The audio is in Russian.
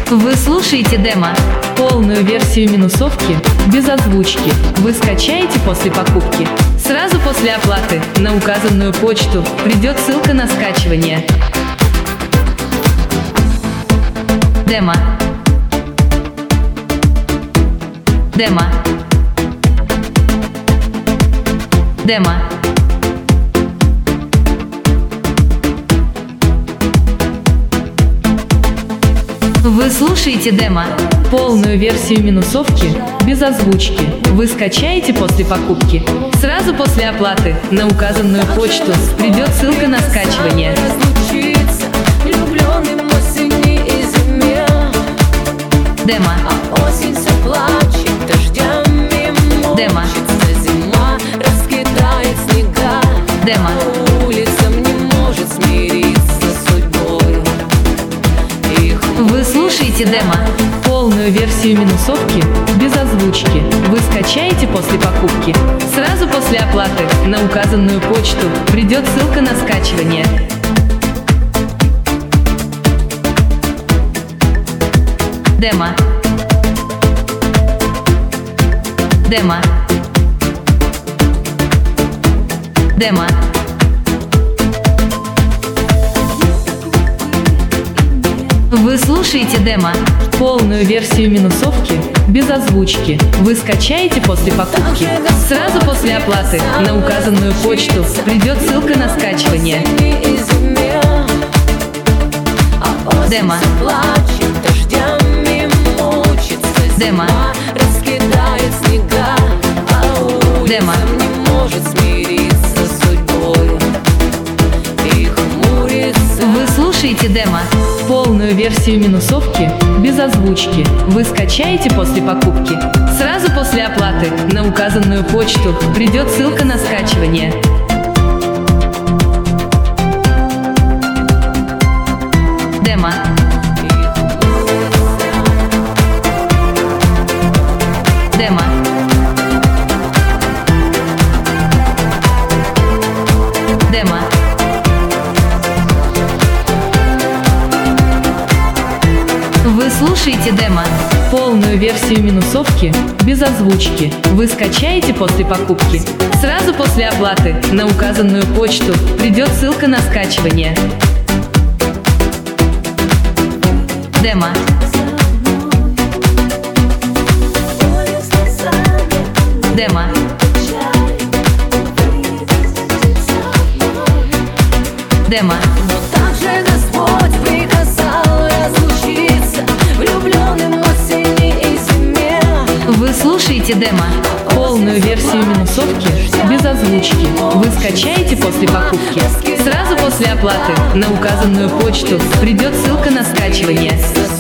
Вы слушаете демо. Полную версию минусовки без озвучки вы скачаете после покупки. Сразу после оплаты на указанную почту придет ссылка на скачивание. Демо. Демо. Демо. Вы слушаете демо. Полную версию минусовки без озвучки вы скачаете после покупки. Сразу после оплаты на указанную почту придет ссылка на скачивание. Демо. Демо. Демо. Вы слушаете демо. Полную версию минусовки без озвучки вы скачаете после покупки. Сразу после оплаты на указанную почту придет ссылка на скачивание. Демо. Демо. Демо. Вы слушаете демо. Полную версию минусовки без озвучки вы скачаете после покупки. Сразу после оплаты на указанную почту придет ссылка на скачивание. Демо. Демо. Демо. Вы слушаете демо. Полную версию минусовки без озвучки вы скачаете после покупки. Сразу после оплаты на указанную почту придет ссылка на скачивание. Демо. Демо. Демо. Вы слушаете демо. Полную версию минусовки без озвучки вы скачаете после покупки. Сразу после оплаты на указанную почту придет ссылка на скачивание. Демо. Демо. Демо. Вы слушаете демо. Полную версию минусовки без озвучки вы скачаете после покупки. Сразу после оплаты на указанную почту придет ссылка на скачивание.